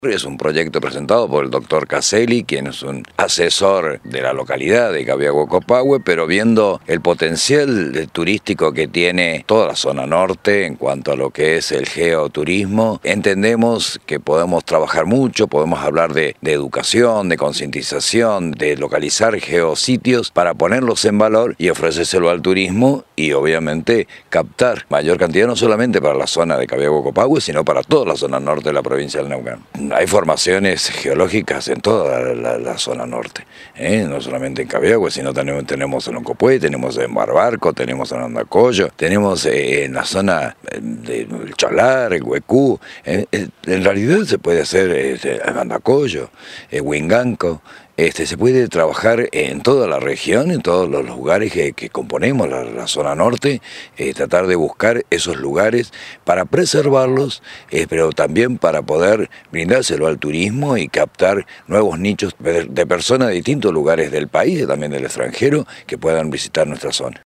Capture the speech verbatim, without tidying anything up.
Es un proyecto presentado por el doctor Caselli, quien es un asesor de la localidad de Cabiagua-Copahue, pero viendo el potencial turístico que tiene toda la zona norte en cuanto a lo que es el geoturismo, entendemos que podemos trabajar mucho, podemos hablar de, de educación, de concientización, de localizar geositios para ponerlos en valor y ofrecérselo al turismo y obviamente captar mayor cantidad no solamente para la zona de Cabiagua-Copahue, sino para toda la zona norte de la provincia del Neuquén. Hay formaciones geológicas en toda la, la, la zona norte, ¿eh? No solamente en Cabiagua, sino tenemos, tenemos en Oncopué, tenemos en Barbarco, tenemos en Andacollo, tenemos eh, en la zona del Chalar, el Huecú. Eh, eh, en realidad se puede hacer eh, en Andacollo, en Huinganco. Este, se puede trabajar en toda la región, en todos los lugares que, que componemos la, la zona norte, eh, tratar de buscar esos lugares para preservarlos, eh, pero también para poder brindárselo al turismo y captar nuevos nichos de, de personas de distintos lugares del país y también del extranjero que puedan visitar nuestra zona.